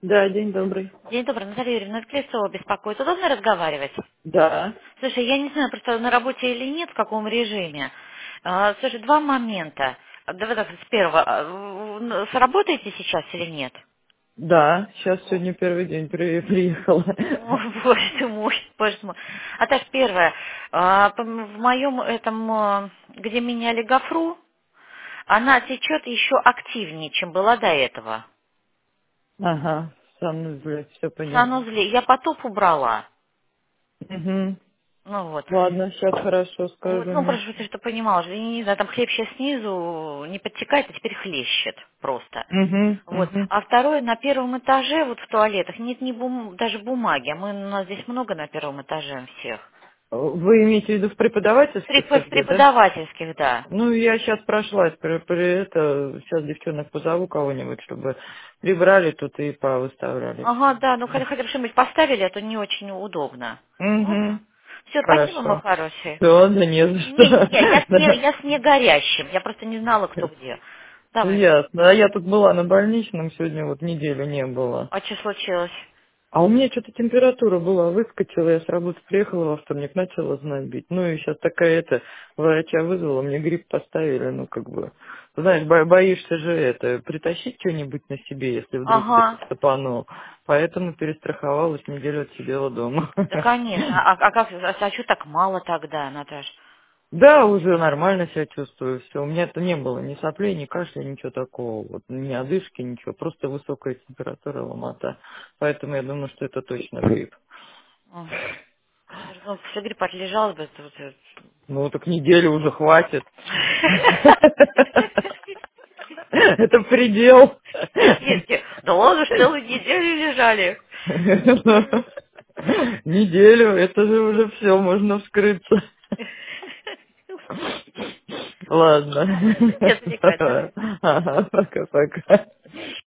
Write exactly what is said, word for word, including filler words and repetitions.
Да, день добрый. День добрый, Наталья Юрьевна, Клецова беспокоит. Удобно разговаривать? Да, Слушай, я не знаю, просто на работе или нет, в каком режиме. А, Слушай, два момента. Давай так, с первого. А, в- Сработаете сейчас или нет? да, сейчас сегодня первый день при- приехала. О, боже ты мой, боже ты мой. А так, первое. а, по- В моем этом, а, где меняли гофру, она течет еще активнее, чем была до этого. Ага, сам, блядь, все В поняла. санузле я потоп убрала. Угу. Ну вот. Ладно, сейчас хорошо Вот, скажу ну, мне. просто чтобы ты что понимала, что, я не знаю, там хлеб сейчас снизу не подтекает, а теперь хлещет просто. Угу, Вот. угу. А второе, на первом этаже, вот в туалетах, нет ни бум- даже бумаги, а мы, у нас здесь много на первом этаже всех. Вы имеете в виду в При- преподавательских В где, да? преподавательских, да. Ну, я сейчас прошлась, при, при это, сейчас девчонок позову кого-нибудь, чтобы прибрали тут и повыставляли Ага, все. да, ну хотя, хотя бы что-нибудь поставили, а то не очень удобно. Угу, Все, спасибо, мой хорошо. хороший. Все, да не за Не, не, не, я что. с, не, я с негорящим, я просто не знала, кто где. Давай. Ясно. А я тут была на больничном, сегодня вот неделю не было. А что случилось? А у меня что-то температура была, выскочила, я с работы приехала во вторник, начала знобить. Ну и сейчас такая это, врача вызвала, мне грипп поставили, ну как бы. Знаешь, бо- боишься же это, притащить что-нибудь на себе, если вдруг где-то Ага. стопану. Поэтому перестраховалась, неделю отсидела дома. Да, конечно. А, а как, а, а что так мало тогда, Наташ? Да, уже нормально себя чувствую, все. У меня это не было ни соплей, ни кашля, ничего такого, вот, ни одышки, ничего, просто высокая температура, ломота. Поэтому я думаю, что это точно грипп. М. Ну, после гриппа отлежалась бы. Тут, э. Ну, так неделю уже хватит. Это предел. Нет, нет, да ладно, ж целую неделю лежали. Неделю, это же уже все, можно вскрыться. Ладно. Ладно, сейчас отвлекать, давай. Ага, пока-пока.